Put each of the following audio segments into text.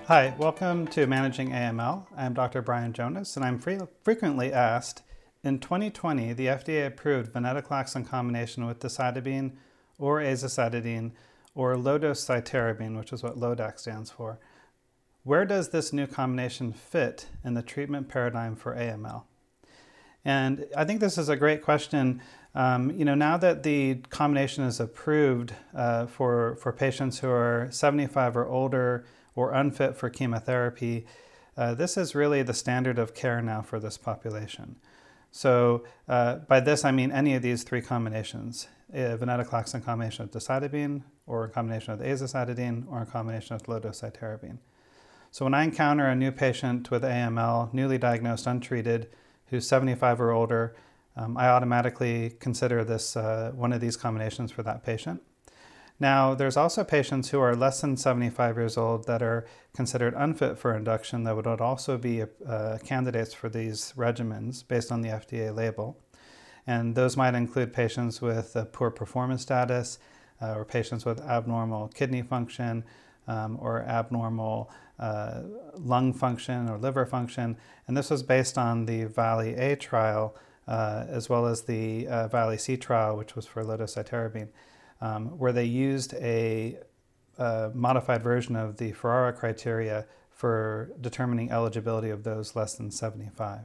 Hi, welcome to Managing AML. I'm Dr. Brian Jonas, and I'm frequently asked, in 2020, the FDA approved venetoclax in combination with decitabine or azacitidine or low-dose cytarabine, which is what LODAC stands for. Where does this new combination fit in the treatment paradigm for AML? And I think this is a great question. Now that the combination is approved for patients who are 75 or older or unfit for chemotherapy, this is really the standard of care now for this population. So by this I mean any of these three combinations, venetoclax in combination with decitabine, or in combination with azacitidine, or in combination with low-dose cytarabine. So when I encounter a new patient with AML, newly diagnosed, untreated, who's 75 or older, I automatically consider this one of these combinations for that patient. Now, there's also patients who are less than 75 years old that are considered unfit for induction that would also be candidates for these regimens based on the FDA label. And those might include patients with poor performance status, or patients with abnormal kidney function, or abnormal lung function or liver function. And this was based on the VALI-A trial, as well as the VALI-C trial, which was for low-dose cytarabine, where they used a modified version of the Ferrara criteria for determining eligibility of those less than 75.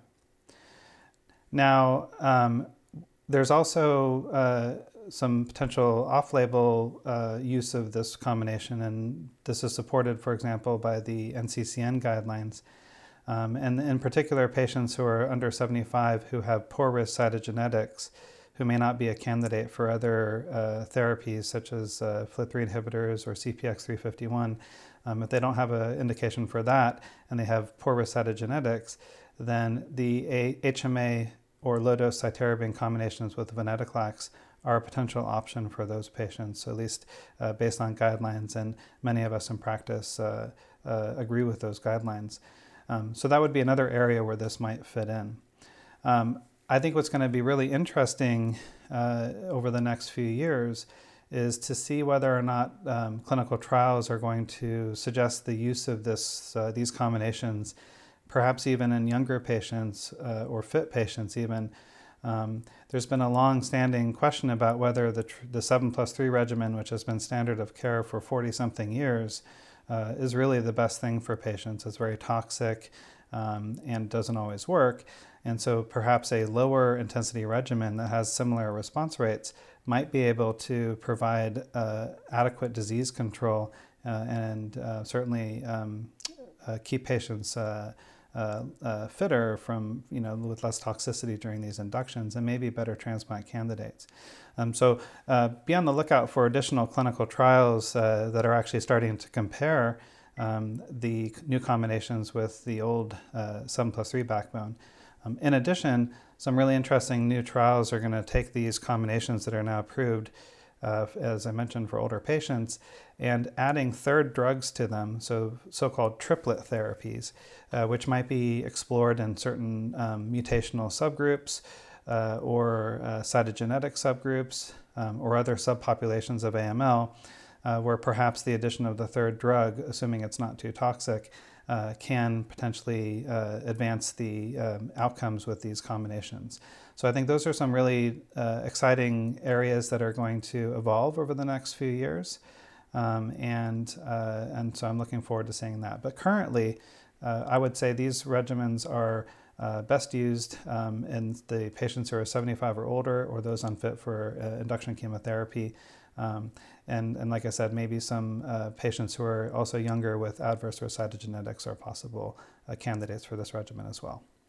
Now, there's also some potential off-label use of this combination, and this is supported, for example, by the NCCN guidelines. And in particular, patients who are under 75 who have poor risk cytogenetics, who may not be a candidate for other therapies such as FLT3 inhibitors or CPX351. If they don't have an indication for that and they have poor risk cytogenetics, then the HMA or low-dose cytarabine combinations with venetoclax are a potential option for those patients, at least based on guidelines, and many of us in practice agree with those guidelines. So that would be another area where this might fit in. I think what's going to be really interesting over the next few years is to see whether or not clinical trials are going to suggest the use of these combinations, perhaps even in younger patients or fit patients even. There's been a long-standing question about whether the 7+3 regimen, which has been standard of care for 40-something years, is really the best thing for patients. It's very toxic and doesn't always work. And so perhaps a lower intensity regimen that has similar response rates might be able to provide adequate disease control and certainly keep patients fitter from, with less toxicity during these inductions, and maybe better transplant candidates. So be on the lookout for additional clinical trials that are actually starting to compare the new combinations with the old 7+3 backbone. In addition, some really interesting new trials are going to take these combinations that are now approved, as I mentioned, for older patients, and adding third drugs to them, so-called triplet therapies, which might be explored in certain mutational subgroups or cytogenetic subgroups or other subpopulations of AML, where perhaps the addition of the third drug, assuming it's not too toxic, can potentially advance the outcomes with these combinations. So I think those are some really exciting areas that are going to evolve over the next few years. And so I'm looking forward to seeing that. But currently, I would say these regimens are best used in the patients who are 75 or older, or those unfit for induction chemotherapy. And like I said, maybe some patients who are also younger with adverse risk cytogenetics are possible candidates for this regimen as well.